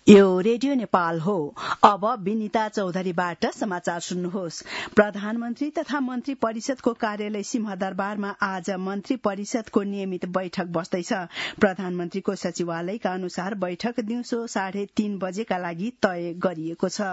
यो रेडियो नेपाल हो। अब विनिता चौधरीबाट समाचार सुन्नुहोस्। प्रधानमन्त्री तथा मन्त्री परिषदको कार्यालय सिंहदरबारमा आज मन्त्री परिषदको नियमित बैठक बस्दैछ। प्रधानमन्त्रीको सचिवालयका अनुसार बैठक दिउँसो 3:30 बजेका लागि तय गरिएको छ।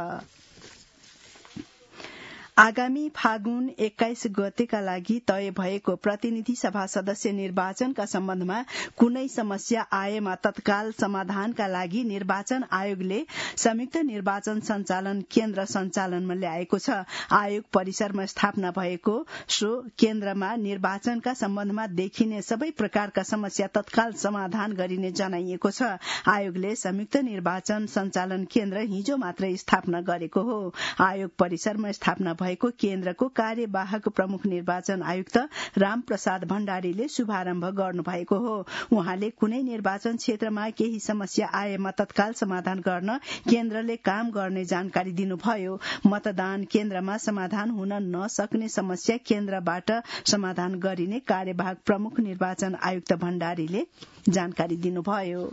आगामी फागुन 21 गतेका लागि तय भएको प्रतिनिधि सभा सदस्य निर्वाचनका सम्बन्धमा कुनै समस्या आएमा तत्काल समाधानका लागि निर्वाचन आयोगले संयुक्त निर्वाचन सञ्चालन केन्द्र सञ्चालनमा ल्याएको छ। आयोग परिसरमा स्थापना भएको सो केन्द्रमा निर्वाचनका सम्बन्धमा देखिने सबै प्रकारका समस्या तत्काल समाधान गरिने जनाइएको छ। आयोगले संयुक्त निर्वाचन सञ्चालन केन्द्र हिजो मात्रै स्थापना गरेको हो। आयोग परिसरमा स्थापना भएको केन्द्रको कार्यवाहक प्रमुख निर्वाचन आयुक्त रामप्रसाद भण्डारीले शुभारम्भ गर्नुभएको हो। उहाँले कुनै निर्वाचन क्षेत्रमा केही समस्या आएमा तत्काल समाधान गर्न केन्द्रले काम गर्ने जानकारी दिनुभयो। मतदान केन्द्रमा समाधान हुन नसक्ने समस्या केन्द्रबाट समाधान गरिने कार्यवाहक प्रमुख निर्वाचन आयुक्त भण्डारीले जानकारी दिनुभयो।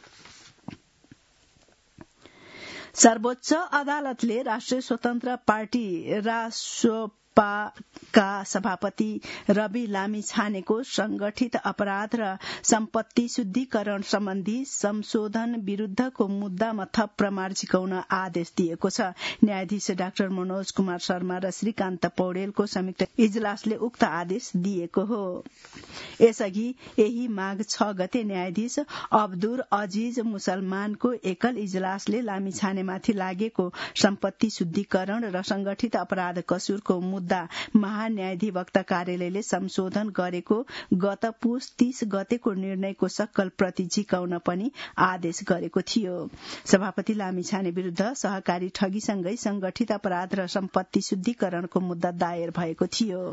सर्वोच्च अदालतले राष्ट्रिय स्वतन्त्र पार्टी रासोपाका सभापति रवि लामिछानेको संगठित अपराध र सम्पत्ति शुद्धिकरण सम्बन्धी संशोधन विरूद्धको मुद्दामा थप प्रमाण झिकाउन आदेश दिएको छ। न्यायाधीश डाक्टर मनोज कुमार शर्मा र श्रीकान्त पौडेलको संयुक्त इजलासले उक्त आदेश दिएको हो। यसअघि यही माघ 6 गते न्यायाधीश अब्दुर अजीज मुसलमानको एकल इजलासले लामिछानेमाथि लागेको सम्पत्ति शुद्धिकरण र संगठित अपराध कसूरको मुद्दा महान्यायाधिवक्ता कार्यालयले संशोधन गरेको गत पुस 30 गतेको निर्णयको सक्कल प्रति झिकाउन पनि आदेश गरेको थियो। सभापति लामिछाने विरूद्ध सहकारी ठगीसँगै संगठित अपराध र सम्पत्ति शुद्धिकरणको मुद्दा दायर भएको थियो।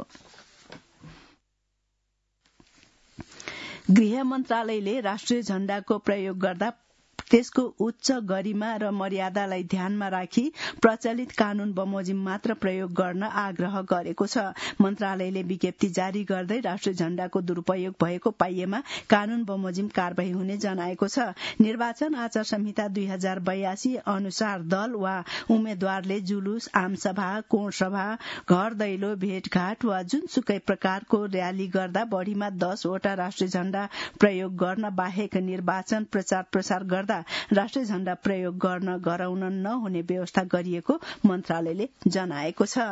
गृह मन्त्रालयले राष्ट्रिय झण्डाको प्रयोग गर्दा त्यसको उच्च गरिमा र मर्यादालाई ध्यानमा राखी प्रचलित कानून बमोजिम मात्र प्रयोग गर्न आग्रह गरेको छ। मन्त्रालयले विज्ञप्ति जारी गर्दै राष्ट्रिय झण्डाको दुरूपयोग भएको पाइएमा कानून बमोजिम कारबाही हुने जनाएको छ। निर्वाचन आचार संहिता 2082 अनुसार दल वा उम्मेद्वारले जुलुस, आमसभा, कोणसभा, घर दैलो, भेटघाट वा जुनसुकै प्रकारको र्याली गर्दा बढ़ीमा 10 वटा राष्ट्रिय झण्डा प्रयोग गर्न बाहेक निर्वाचन प्रचार प्रसार गर्दा राष्ट्रिय झण्डा प्रयोग गर्न गराउन नहुने व्यवस्था गरिएको मन्त्रालयले जनाएको छ।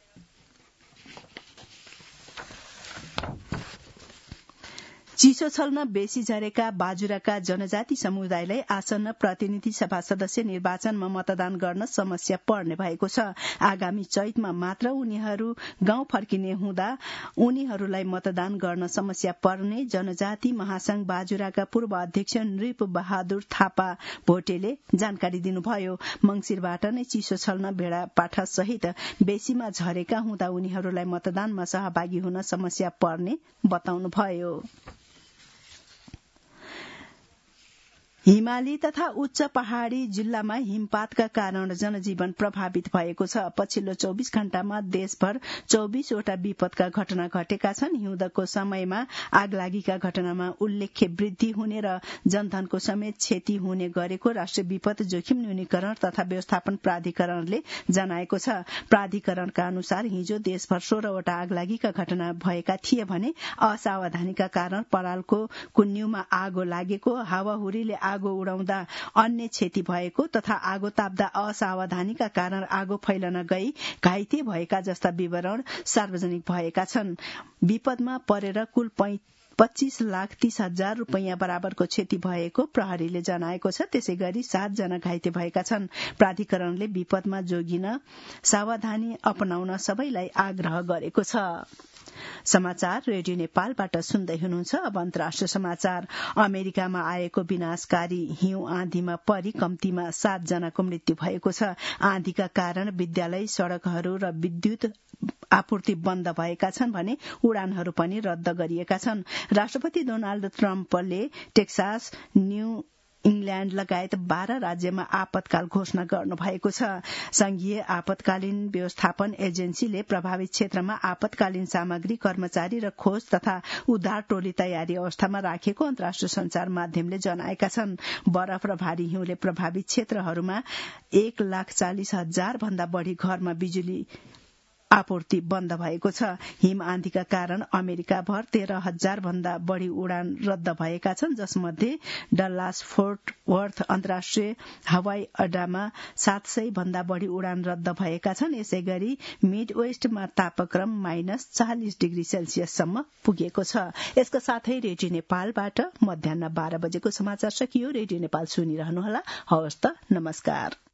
चिसो छल्न बेसी झरेका बाजुराका जनजाति समुदायलाई आसन्न प्रतिनिधि सभा सदस्य निर्वाचनमा मतदान गर्न समस्या पर्ने भएको छ। आगामी चैतमा मात्र उनीहरू गाउँ फर्किने हुँदा उनीहरूलाई मतदान गर्न समस्या पर्ने जनजाति महासंघ बाजुराका पूर्व अध्यक्ष नृप बहादुर थापा भोटेले जानकारी दिनुभयो। मंगिरबाट नै चिसो छल्न भेडापाठा सहित बेसीमा झरेका हुँदा उनीहरूलाई मतदानमा सहभागी हुन समस्या पर्ने बताउनुभयो। हिमाली तथा उच्च पहाड़ी जिल्लामा हिमपातका कारण जनजीवन प्रभावित भएको छ। पछिल्लो 24 घण्टामा देशभर 24 वटा विपदका घटना घटेका छन्। हिउँदको समयमा आगलागीका घटनामा उल्लेख्य वृद्धि हुने र जनधनको समेत क्षति हुने गरेको राष्ट्रिय विपद जोखिम न्यूनीकरण तथा व्यवस्थापन प्राधिकरणले जनाएको छ। प्राधिकरणका अनुसार हिजो देशभर 16 वटा आगलागीका घटना भएका थिए भने असावधानीका कारण परालको कुन्युमा आगो लागेको, हावाहुरीले आगो उडाउँदा अन्य क्षति भएको तथा आगो ताप्दा असावधानीका कारण आगो फैलन गई घाइते भएका जस्ता विवरण सार्वजनिक भएका छन्। विपदमा परेर कुल 25,30,000 रुपैयाँ बराबरको क्षति भएको प्रहरीले जनाएको छ। त्यसैगरी 7 जना घाइते भएका छन्। प्राधिकरणले विपदमा जोगिन सावधानी अपनाउन सबैलाई आग्रह गरेको छ। समाचार रेडियो नेपालबाट सुन्दै हुनुहुन्छ। अब अन्तर्राष्ट्रिय समाचार। अमेरिकामा आएको विनाशकारी हिउँ आँधीमा परि कम्तीमा 7 जनाको मृत्यु भएको छ। आँधीका कारण विद्यालय, सड़कहरू र विद्युत आपूर्ति बन्द भएका छन् भने उडानहरू पनि रद्द गरिएका छन्। राष्ट्रपति डोनाल्ड ट्रम्पले टेक्सास, न्यू इंग्ल्याण्ड लगायत 12 राज्यमा आपतकाल घोषणा गर्नु भएको छ। संघीय आपतकालीन व्यवस्थापन एजेन्सीले प्रभावित क्षेत्रमा आपतकालीन सामग्री, कर्मचारी र खोज तथा उद्धार टोली तयारी अवस्थामा राखेको अन्तर्राष्ट्रिय संचार माध्यमले जनाएका छन्। बरफ र भारी हिउँले प्रभावित क्षेत्रहरूमा 1,40,000 भन्दा बढ़ी घरमा बिजुली आपूर्ति बन्द भएको छ। हिम आँधीका कारण अमेरिकाभर 13,000 भन्दा बढ़ी उडान रद्द भएका छन्, जसमध्ये डल्लास फोर्ट वर्थ अन्तर्राष्ट्रिय हवाई अड्डामा 700 भन्दा बढ़ी उडान रद्द भएका छन्। यसैगरी मिड वेस्टमा तापक्रम -40 डिग्री सेल्सियससम्म पुगेको छ। यसका साथै रेडियो नेपालबाट मध्याह्न 12 बजेको समाचार सकियो। रेडियो नेपाल सुनिरहनुहोला। हवस् त, नमस्कार।